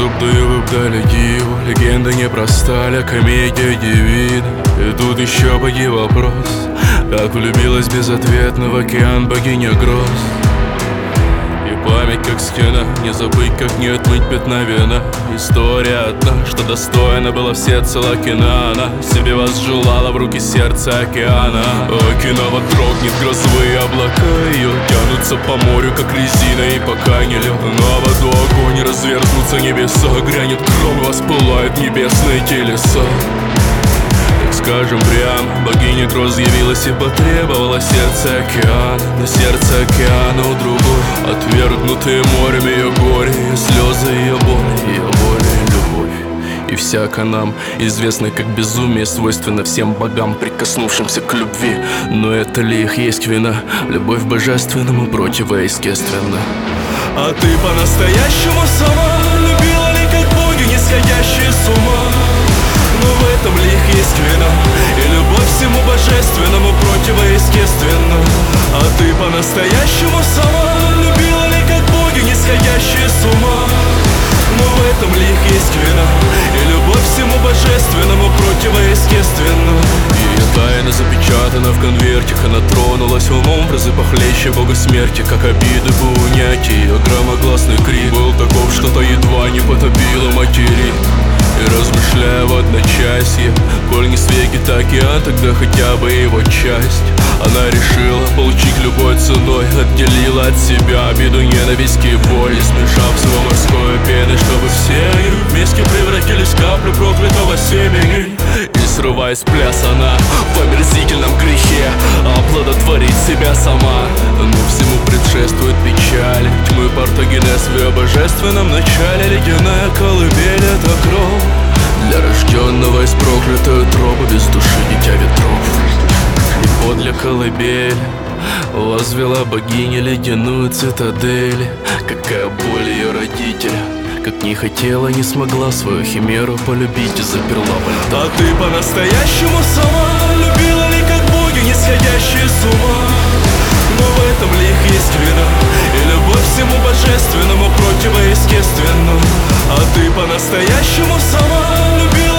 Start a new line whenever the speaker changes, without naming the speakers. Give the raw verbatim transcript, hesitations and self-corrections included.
Зубную выбрали диву, легенда непроста, ля комедия дивид. И тут еще боги вопрос: как влюбилась безответно в океан богиня гроз. И память как стена, не забыть, как не отмыть пятна вина. История одна, что достойна была всецело кино. Она себе возжелала в руки сердца океана. Окинава дрогнет, грозовые облака ее тянутся по морю, как резина, и пока не лед. На воду огонь, разверзнутся небеса, грянет гром, воспылают небесные телеса. Скажем прям, богиня гроз явилась и потребовала сердце океана. Но сердце океана у другой, отвергнутые морем ее горе, ее слезы, ее боль, ее боль и любовь. И всяко нам известно, как безумие свойственно всем богам, прикоснувшимся к любви. Но это ли их есть вина? Любовь божественному противоестественна.
А ты по-настоящему сама любила ли, как боги, не сходящие с ума? Но в этом ли их есть вина? И любовь всему божественному противоестественна. А ты по-настоящему сама любила ли, как боги, не сходящие с ума? Но в этом ли их есть вина? И любовь всему божественному противоестественна.
Ее тайна запечатана в конвертах, она тронулась умом, образы похлеще бога смерти, как обиды бы унять. Ее громогласный крик был таков, что-то едва не потопило матери. И размышляя в одночасье, коль не свегит океан, тогда хотя бы его часть. Она решила получить любой ценой, отделила от себя обиду, ненависть и боль, и смешав с его морской пеной, чтобы все они вместе превратились в каплю проклятого семени. И срываясь с пляса она в омерзительном грехе оплодотворить себя сама. Но всему предшествует печаль, тьмы партогенез в ее божественном начале. Ледяная колыбель — это кровь для рожденного из проклятой утробы, без души дитя ветров. И подле колыбель возвела богиня ледяную цитадель. Какая боль ее родителя, как не хотела, не смогла свою химеру полюбить и заперла во льду.
А ты по-настоящему сама любила ли, как боги, не сходящие с ума? Но в этом ли их есть вина? И любовь всему божественному противоестественна. А ты по-настоящему сама любила